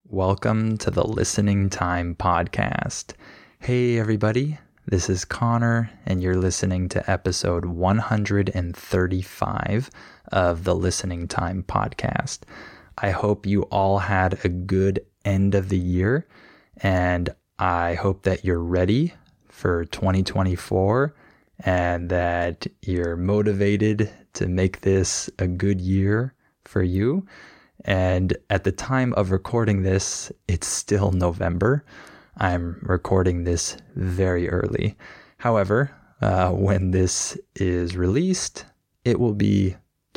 Welcome to the Listening Time Podcast. Hey everybody, this is Connor and you're listening to episode 135 of the Listening Time Podcast. I hope you all had a good end of the year and I hope that you're ready for 2024 and that you're motivated to make this a good year for you. And at the time of recording this, it's still November. I'm recording this very early. However, when this is released, it will be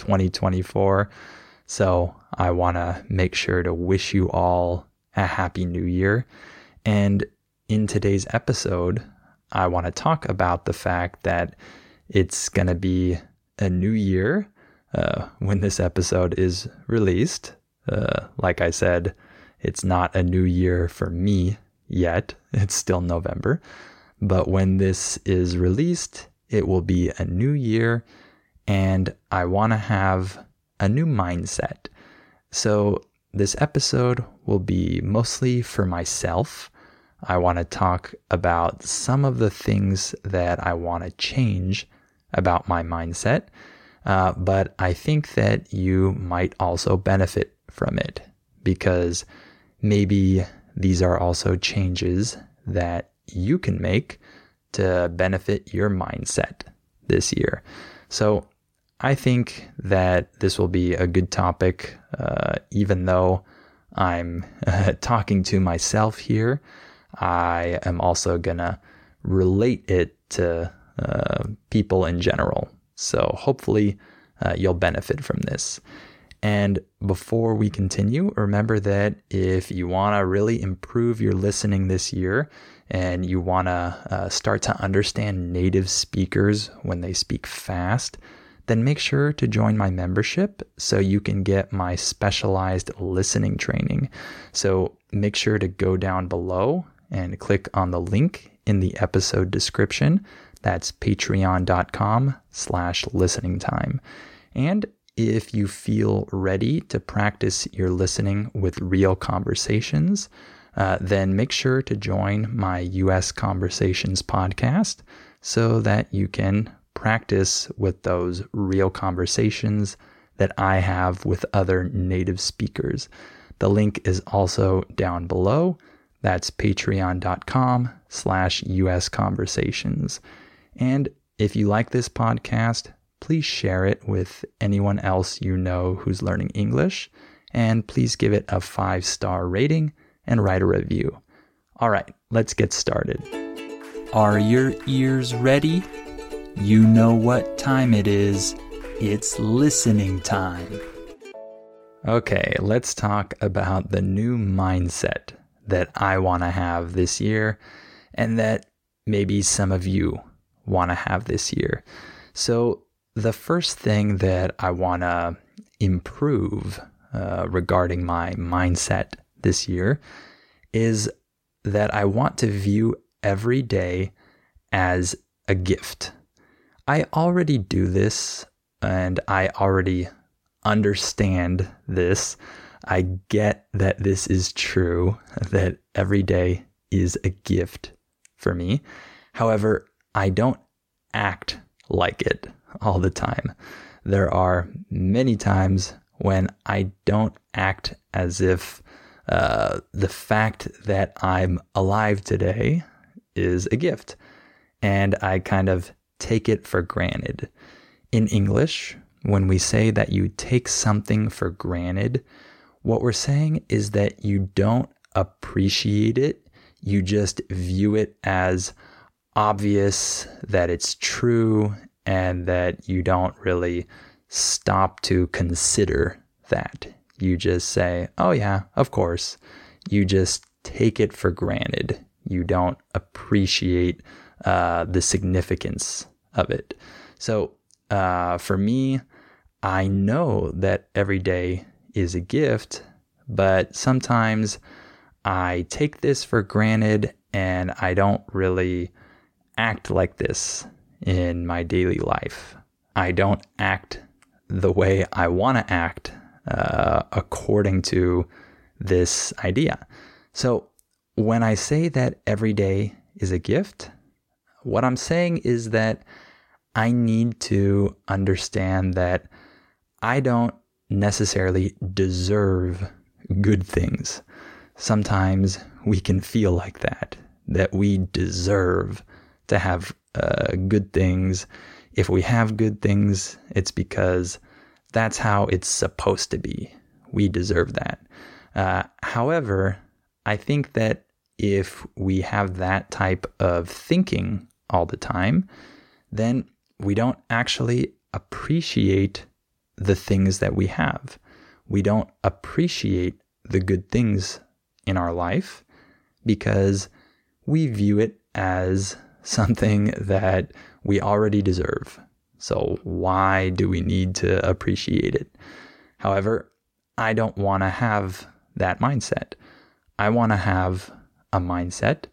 2024. So I want to make sure to wish you all a happy new year. And in today's episode, I want to talk about the fact that it's going to be a new year when this episode is released. Like I said, it's not a new year for me yet. It's still November. But when this is released, it will be a new year and I want to have a new mindset. So this episode will be mostly for myself. I want to talk about some of the things that I want to change about my mindset. But I think that you might also benefit from it because maybe these are also changes that you can make to benefit your mindset this year. So I think that this will be a good topic, even though I'm talking to myself here. I am also going to relate it to people in general. So hopefully you'll benefit from this. And before we continue, remember that if you want to really improve your listening this year and you want to start to understand native speakers when they speak fast, then make sure to join my membership so you can get my specialized listening training. So make sure to go down below and click on the link in the episode description. That's patreon.com/listeningtime. And if you feel ready to practice your listening with real conversations, then make sure to join my US Conversations podcast so that you can practice with those real conversations that I have with other native speakers. The link is also down below. That's patreon.com/US Conversations. And if you like this podcast, please share it with anyone else you know who's learning English. And please give it a 5-star rating and write a review. All right, let's get started. Are your ears ready? You know what time it is. It's listening time. Okay, let's talk about the new mindset that I want to have this year and that maybe some of you want to have this year. So the first thing that I want to improve regarding my mindset this year is that I want to view every day as a gift. I already do this and I already understand this. I get that this is true, that every day is a gift for me. However, I don't act like it all the time. There are many times when I don't act as if the fact that I'm alive today is a gift, and I kind of take it for granted. In English, when we say that you take something for granted, what we're saying is that you don't appreciate it. You just view it as obvious that it's true and that you don't really stop to consider that. You just say, oh yeah, of course. You just take it for granted. You don't appreciate the significance of it. So for me, I know that every day is a gift, but sometimes I take this for granted and I don't really act like this in my daily life. I don't act the way I want to act according to this idea. So when I say that every day is a gift, what I'm saying is that I need to understand that I don't necessarily deserve good things. Sometimes we can feel like that we deserve to have good things. If we have good things, it's because that's how it's supposed to be. We deserve that. However, I think that if we have that type of thinking all the time, then we don't actually appreciate the things that we have. We don't appreciate the good things in our life because we view it as something that we already deserve. So why do we need to appreciate it? However, I don't want to have that mindset. I want to have a mindset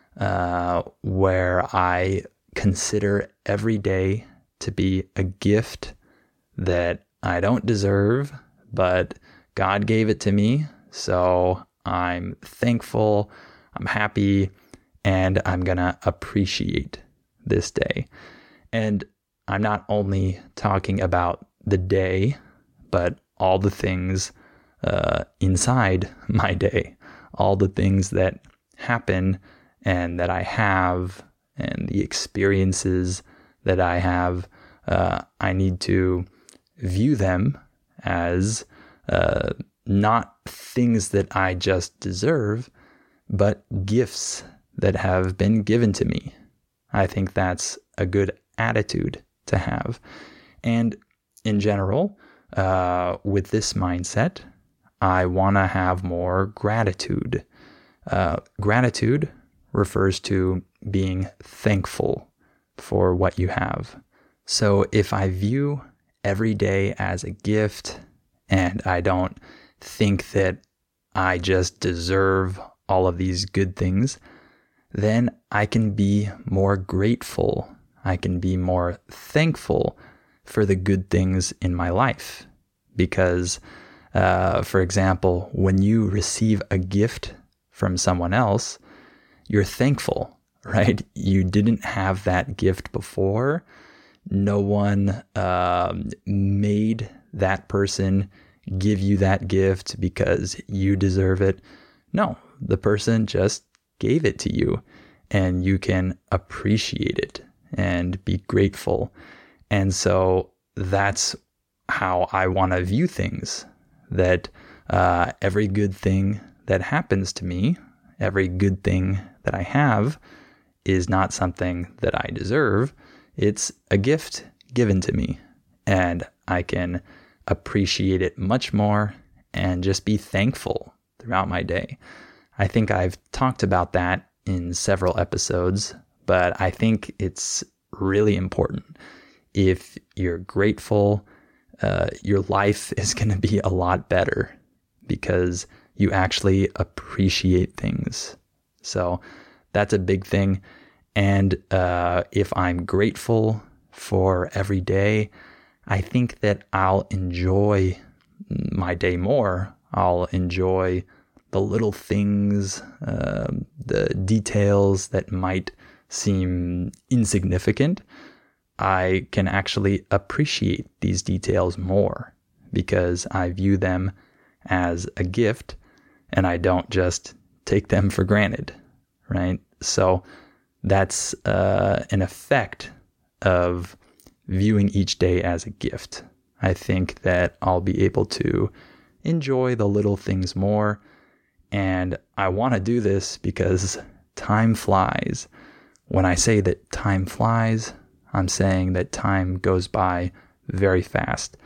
where I consider every day to be a gift that I don't deserve, but God gave it to me. So I'm thankful, I'm happy, and I'm going to appreciate this day. And I'm not only talking about the day, but all the things inside my day, all the things that happen and that I have and the experiences that I have. I need to view them as not things that I just deserve, but gifts that have been given to me. I think that's a good attitude to have. And in general, with this mindset, I want to have more gratitude. Gratitude refers to being thankful for what you have. So if I view every day as a gift and I don't think that I just deserve all of these good things, then I can be more grateful. I can be more thankful for the good things in my life. Because, for example, when you receive a gift from someone else, you're thankful, right? You didn't have that gift before. No one made that person give you that gift because you deserve it. No, the person just gave it to you, and you can appreciate it and be grateful. And so that's how I want to view things, that every good thing that happens to me, every good thing that I have is not something that I deserve. It's a gift given to me, and I can appreciate it much more and just be thankful throughout my day. I think I've talked about that in several episodes, but I think it's really important. If you're grateful, your life is going to be a lot better because you actually appreciate things. So that's a big thing. And if I'm grateful for every day, I think that I'll enjoy my day more. I'll enjoy the little things, the details that might seem insignificant. I can actually appreciate these details more because I view them as a gift and I don't just take them for granted, right? So that's an effect of viewing each day as a gift. I think that I'll be able to enjoy the little things more. And I want to do this because time flies. When I say that time flies, I'm saying that time goes by very fast.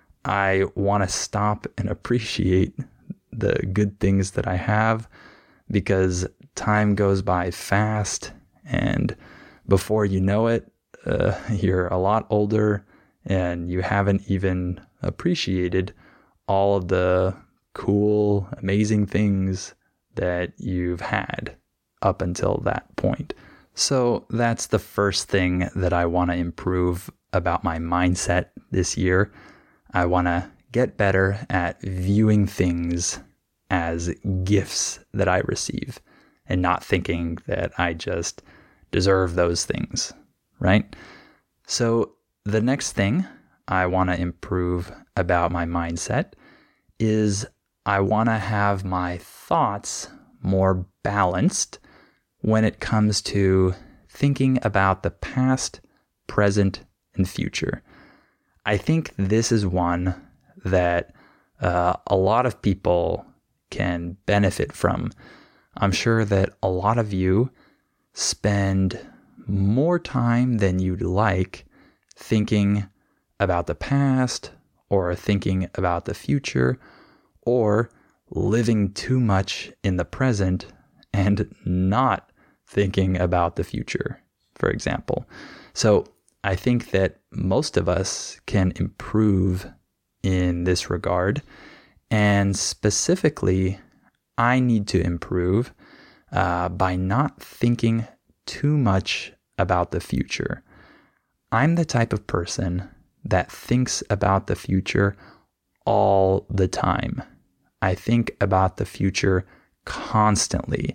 I want to stop and appreciate the good things that I have because time goes by fast, and before you know it, you're a lot older and you haven't even appreciated all of the cool, amazing things that you've had up until that point. So that's the first thing that I want to improve about my mindset this year. I want to get better at viewing things as gifts that I receive and not thinking that I just deserve those things, right? So the next thing I want to improve about my mindset is I want to have my thoughts more balanced when it comes to thinking about the past, present, and future. I think this is one that a lot of people can benefit from. I'm sure that a lot of you spend more time than you'd like thinking about the past or thinking about the future or living too much in the present and not thinking about the future, for example. So I think that most of us can improve in this regard. And specifically, I need to improve by not thinking too much about the future. I'm the type of person that thinks about the future all the time. I think about the future constantly.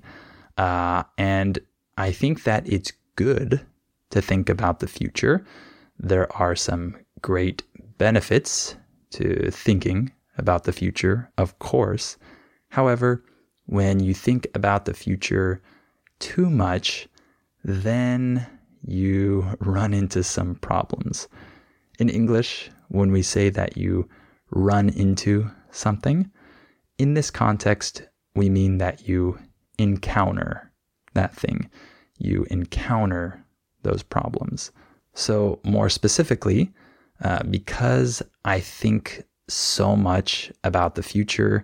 And I think that it's good to think about the future. There are some great benefits to thinking about the future, of course. However, when you think about the future too much, then you run into some problems. In English, when we say that you run into something, in this context, we mean that you encounter that thing. You encounter those problems. So more specifically, because I think so much about the future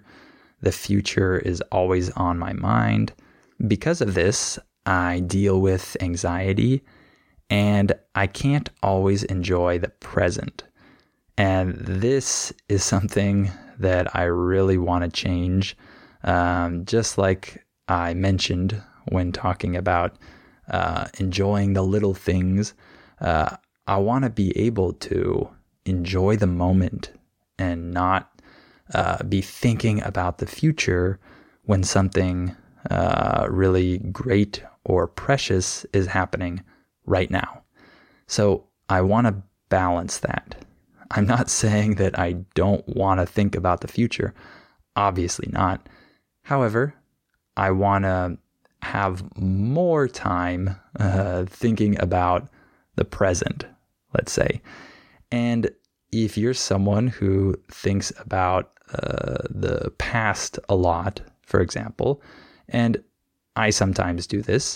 is always on my mind. Because of this, I deal with anxiety and I can't always enjoy the present. And this is something that I really want to change. Just like I mentioned when talking about enjoying the little things, I want to be able to enjoy the moment and not be thinking about the future when something really great or precious is happening right now. So I want to balance that. I'm not saying that I don't want to think about the future. Obviously not. However, I want to have more time thinking about the present, let's say. And if you're someone who thinks about the past a lot, for example, and I sometimes do this,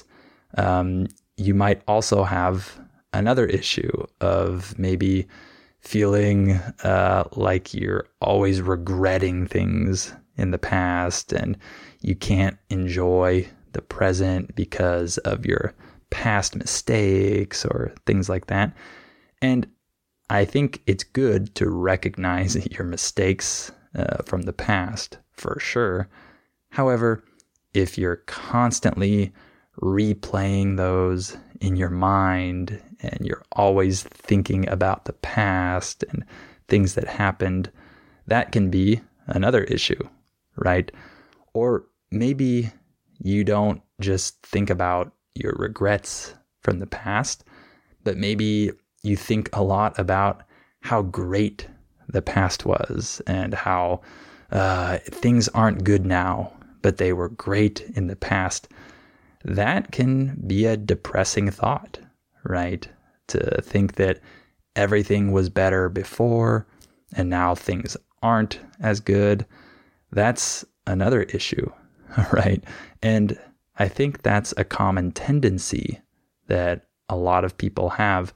you might also have another issue of maybe feeling like you're always regretting things in the past and you can't enjoy the present because of your past mistakes or things like that. And I think it's good to recognize your mistakes from the past, for sure. However, if you're constantly replaying those in your mind and you're always thinking about the past and things that happened, that can be another issue, right? Or maybe you don't just think about your regrets from the past, but maybe you think a lot about how great the past was and how things aren't good now, but they were great in the past. That can be a depressing thought, right? To think that everything was better before and now things aren't as good. That's another issue, right? And I think that's a common tendency that a lot of people have.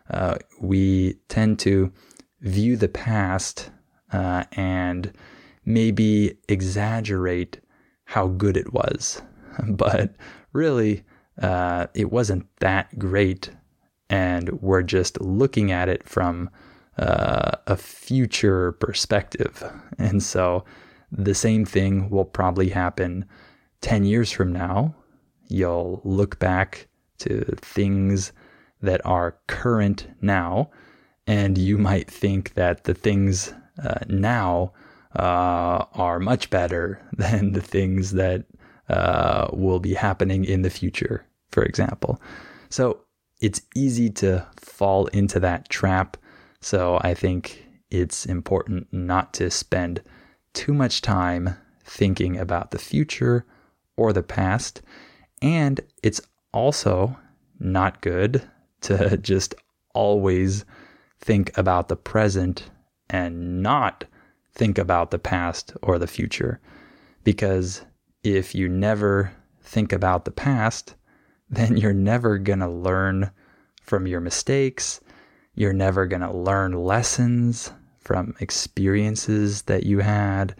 We tend to view the past and maybe exaggerate how good it was. But really, it wasn't that great. And we're just looking at it from a future perspective. And so the same thing will probably happen 10 years from now. You'll look back to things that are current now, and you might think that the things now are much better than the things that will be happening in the future, for example. So it's easy to fall into that trap. So I think it's important not to spend too much time thinking about the future or the past. And it's also not good to just always think about the present and not think about the past or the future. Because if you never think about the past, then you're never going to learn from your mistakes. You're never going to learn lessons from experiences that you had.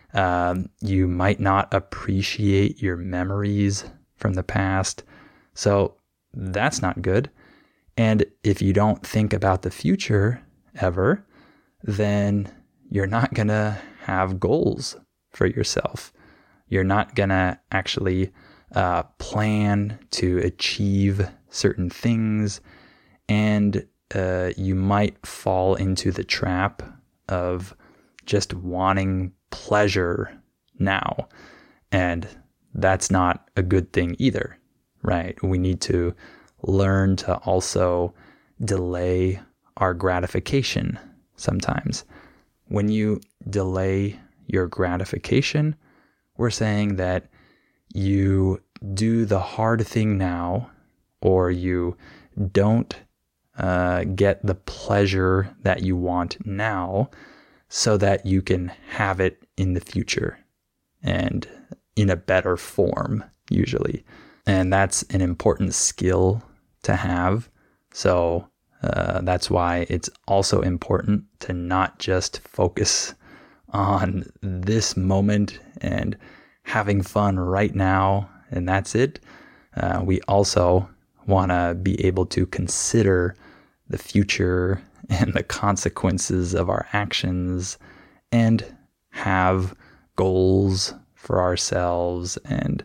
You might not appreciate your memories from the past. So that's not good. And if you don't think about the future ever, then you're not going to have goals for yourself. You're not going to actually plan to achieve certain things. And you might fall into the trap of just wanting pleasure now. And that's not a good thing either, right? We need to learn to also delay our gratification sometimes. When you delay your gratification, we're saying that you do the hard thing now, or you don't get the pleasure that you want now so that you can have it in the future and in a better form, usually. And that's an important skill to have. So that's why it's also important to not just focus on this moment and having fun right now, and that's it. We also want to be able to consider the future and the consequences of our actions and have goals for ourselves and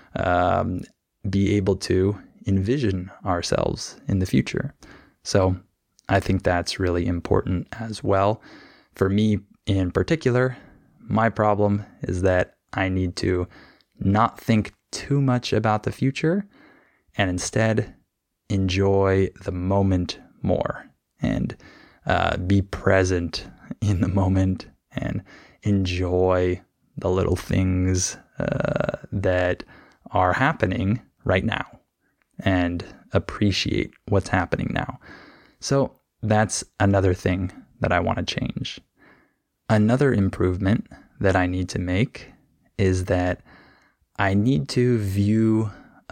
be able to envision ourselves in the future. So I think that's really important as well. For me in particular, my problem is that I need to not think too much about the future and instead enjoy the moment more and be present in the moment and enjoy the little things that are happening right now and appreciate what's happening now. So that's another thing that I want to change. Another improvement that I need to make is that I need to view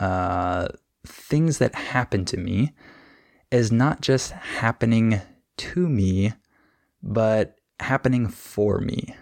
things that happen to me as not just happening to me, but happening for me.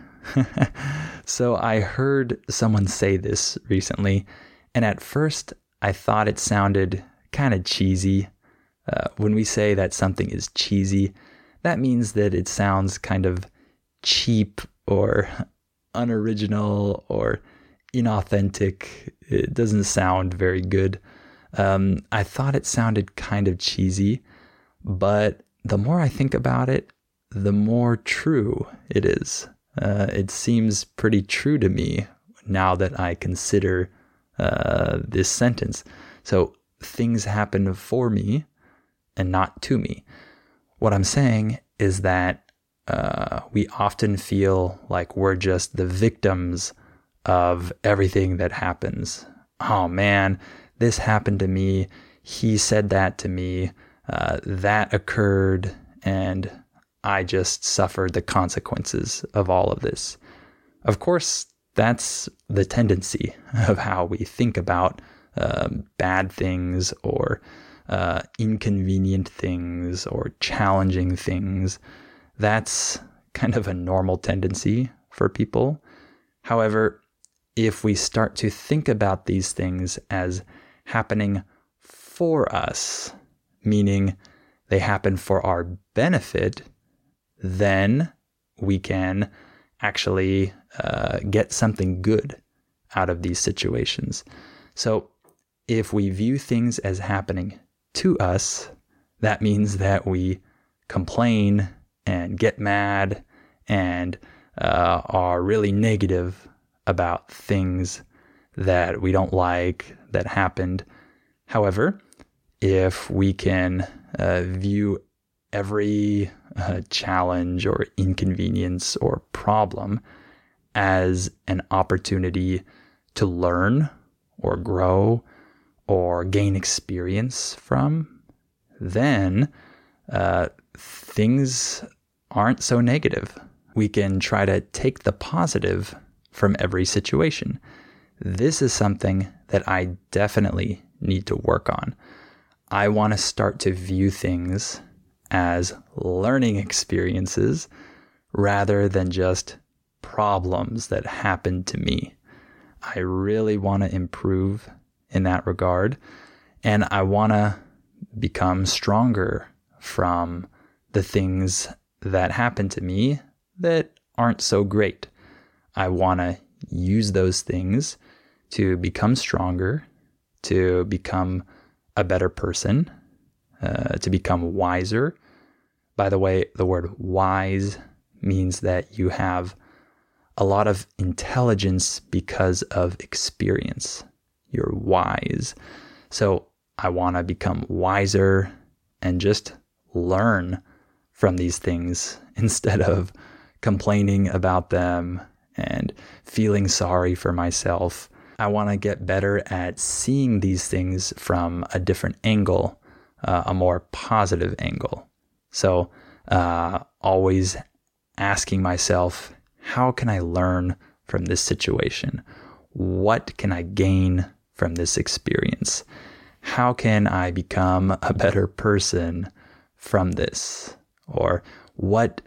So I heard someone say this recently, and at first I thought it sounded kind of cheesy. When we say that something is cheesy, that means that it sounds kind of cheap or unoriginal or inauthentic. It doesn't sound very good. I thought it sounded kind of cheesy, but the more I think about it, the more true it is. It seems pretty true to me now that I consider this sentence. So things happen for me and not to me. What I'm saying is that we often feel like we're just the victims of everything that happens. Oh man, this happened to me. He said that to me. That occurred, and I just suffered the consequences of all of this. Of course, that's the tendency of how we think about bad things or inconvenient things or challenging things. That's kind of a normal tendency for people. However, if we start to think about these things as happening for us, meaning they happen for our benefit, then we can actually get something good out of these situations. So if we view things as happening to us, that means that we complain and get mad and are really negative about things that we don't like that happened. However, if we can view every challenge or inconvenience or problem as an opportunity to learn or grow or gain experience from, then things aren't so negative. We can try to take the positive from every situation. This is something that I definitely need to work on. I want to start to view things as learning experiences rather than just problems that happen to me. I really want to improve in that regard, and I want to become stronger from the things that happen to me that aren't so great. I want to use those things to become stronger, to become a better person, to become wiser. By the way, the word wise means that you have a lot of intelligence because of experience. You're wise. So I want to become wiser and just learn from these things instead of complaining about them and feeling sorry for myself. I want to get better at seeing these things from a different angle, a more positive angle. So always asking myself, how can I learn from this situation? What can I gain from this experience? How can I become a better person from this? Or what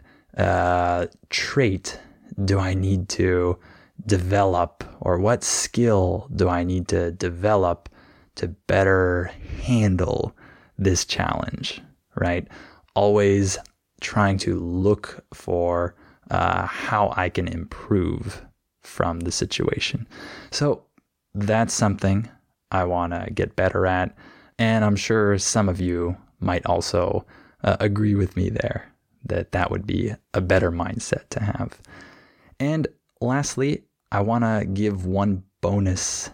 trait do I need to develop, or what skill do I need to develop to better handle this challenge, right? Always trying to look for how I can improve from the situation. So that's something I want to get better at. And I'm sure some of you might also agree with me there, that would be a better mindset to have. And lastly, I want to give one bonus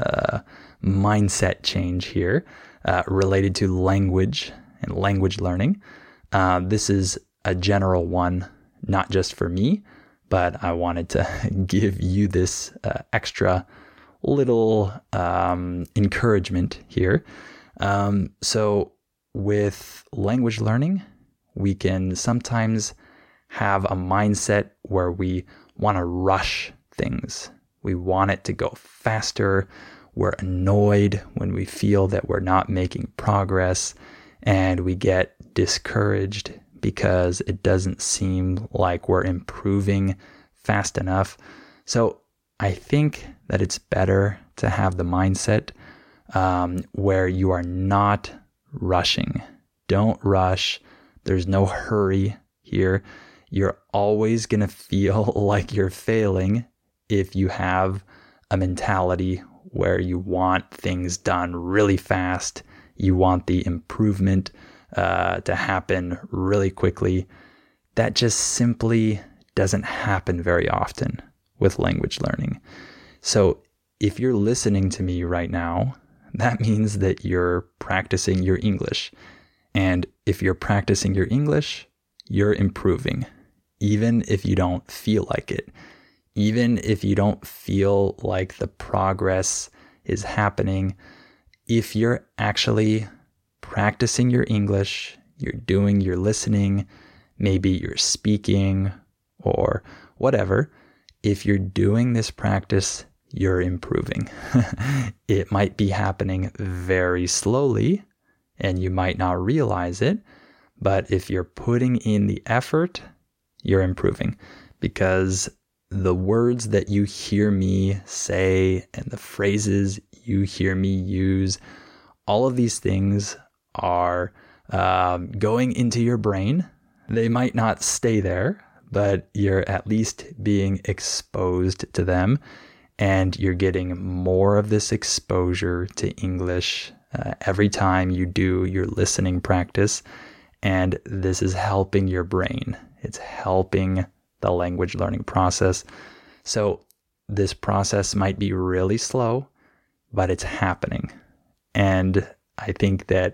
mindset change here related to language and language learning. This is a general one, not just for me, but I wanted to give you this extra little encouragement here. So with language learning, we can sometimes have a mindset where we want to rush things. We want it to go faster. We're annoyed when we feel that we're not making progress, and we get discouraged because it doesn't seem like we're improving fast enough. So I think that it's better to have the mindset where you are not rushing. Don't rush. There's no hurry here. You're always going to feel like you're failing if you have a mentality where you want things done really fast. You want the improvement to happen really quickly. That just simply doesn't happen very often with language learning. So if you're listening to me right now, that means that you're practicing your English. And if you're practicing your English, you're improving, even if you don't feel like it. Even if you don't feel like the progress is happening, if you're actually practicing your English, you're doing your listening, maybe you're speaking or whatever, if you're doing this practice, you're improving. It might be happening very slowly and you might not realize it, but if you're putting in the effort, you're improving, because the words that you hear me say and the phrases you hear me use, all of these things are going into your brain. They might not stay there, but you're at least being exposed to them, and you're getting more of this exposure to English every time you do your listening practice. And this is helping your brain. It's helping the language learning process. So this process might be really slow, but it's happening. And I think that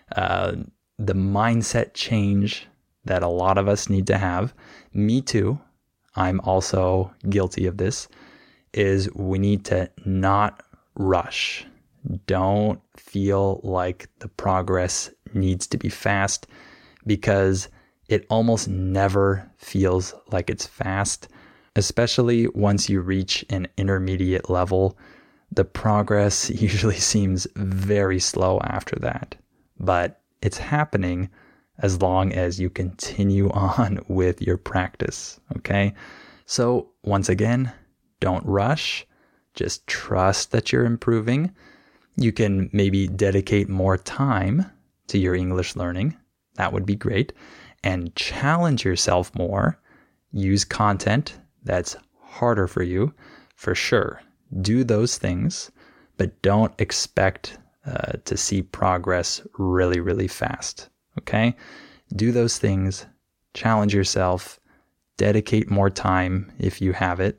the mindset change that a lot of us need to have, me too, I'm also guilty of this, is we need to not rush. Don't feel like the progress needs to be fast, because it almost never feels like it's fast, especially once you reach an intermediate level. The progress usually seems very slow after that, but it's happening as long as you continue on with your practice, okay? So once again, don't rush. Just trust that you're improving. You can maybe dedicate more time to your English learning. That would be great. And challenge yourself more. Use content that's harder for you, for sure. Do those things, but don't expect to see progress really, really fast, okay? Do those things, challenge yourself, dedicate more time if you have it,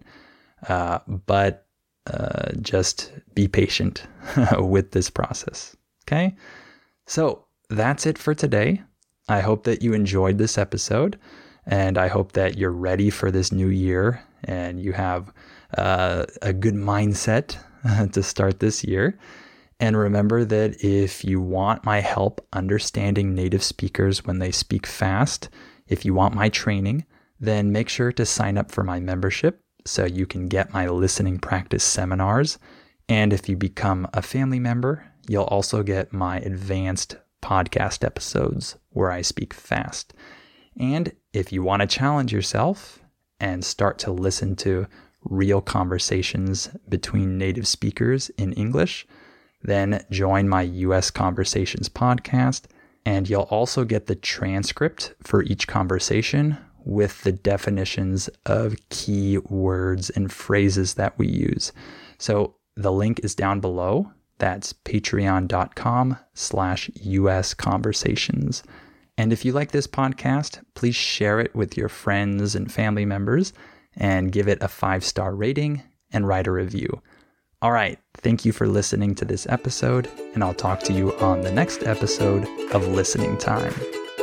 but just be patient with this process, okay? So that's it for today. I hope that you enjoyed this episode, and I hope that you're ready for this new year and you have a good mindset to start this year. And remember that if you want my help understanding native speakers when they speak fast, if you want my training, then make sure to sign up for my membership so you can get my listening practice seminars. And if you become a family member, you'll also get my advanced podcast episodes where I speak fast. And if you want to challenge yourself and start to listen to real conversations between native speakers in English, then join my US Conversations podcast, and you'll also get the transcript for each conversation with the definitions of key words and phrases that we use. So the link is down below. That's patreon.com/US Conversations. And if you like this podcast, please share it with your friends and family members and give it a 5-star rating and write a review. All right, thank you for listening to this episode, and I'll talk to you on the next episode of Listening Time.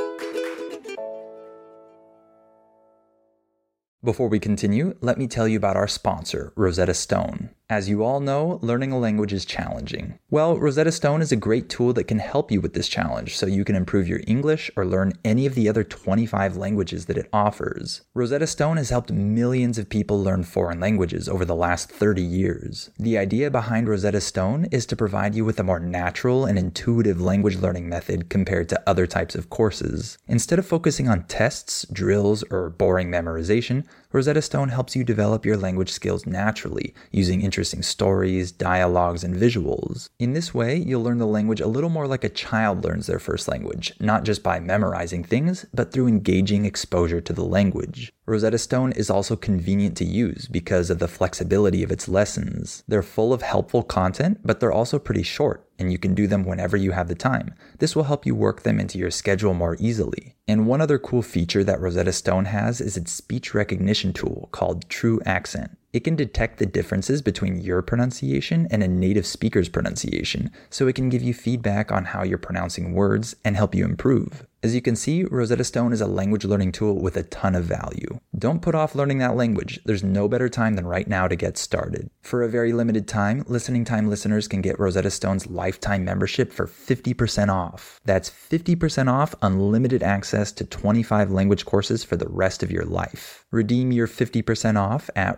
Before we continue, let me tell you about our sponsor, Rosetta Stone. As you all know, learning a language is challenging. Well, Rosetta Stone is a great tool that can help you with this challenge so you can improve your English or learn any of the other 25 languages that it offers. Rosetta Stone has helped millions of people learn foreign languages over the last 30 years. The idea behind Rosetta Stone is to provide you with a more natural and intuitive language learning method compared to other types of courses. Instead of focusing on tests, drills, or boring memorization, Rosetta Stone helps you develop your language skills naturally, using interesting stories, dialogues, and visuals. In this way, you'll learn the language a little more like a child learns their first language, not just by memorizing things, but through engaging exposure to the language. Rosetta Stone is also convenient to use because of the flexibility of its lessons. They're full of helpful content, but they're also pretty short, and you can do them whenever you have the time. This will help you work them into your schedule more easily. And one other cool feature that Rosetta Stone has is its speech recognition tool called True Accent. It can detect the differences between your pronunciation and a native speaker's pronunciation, so it can give you feedback on how you're pronouncing words and help you improve. As you can see, Rosetta Stone is a language learning tool with a ton of value. Don't put off learning that language. There's no better time than right now to get started. For a very limited time, Listening Time listeners can get Rosetta Stone's lifetime membership for 50% off. That's 50% off unlimited access to 25 language courses for the rest of your life. Redeem your 50% off at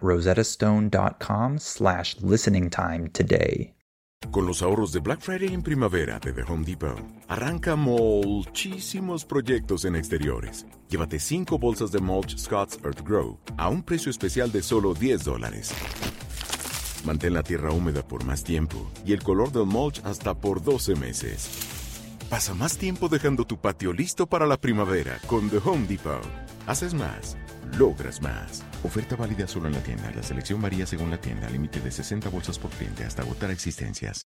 rosettastone.com/listeningtime today. Con los ahorros de Black Friday en primavera de The Home Depot, arranca muchísimos proyectos en exteriores. Llévate 5 bolsas de mulch Scott's Earth Grow a un precio especial de solo $10. Mantén la tierra húmeda por más tiempo y el color del mulch hasta por 12 meses. Pasa más tiempo dejando tu patio listo para la primavera con The Home Depot. Haces más, logras más. Oferta válida solo en la tienda. La selección varía según la tienda. Límite de 60 bolsas por cliente hasta agotar existencias.